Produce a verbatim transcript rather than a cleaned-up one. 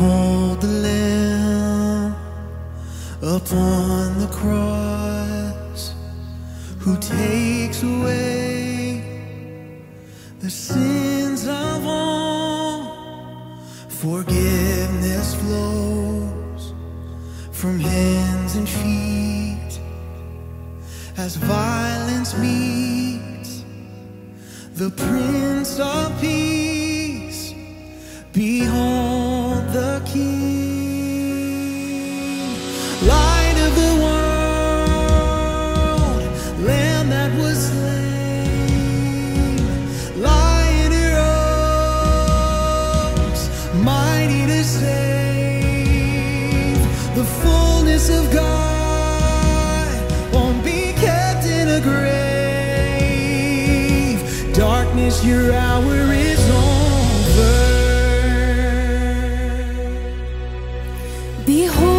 Behold the Lamb upon the cross, who takes away the sins of all. Forgiveness flows from hands and feet as violence meets the Prince of Peace. Behold the King, Light of the world, Lamb that was slain, Lion who rose, mighty to save. The fullness of God won't be kept in a grave. Darkness, your hour is over. Behold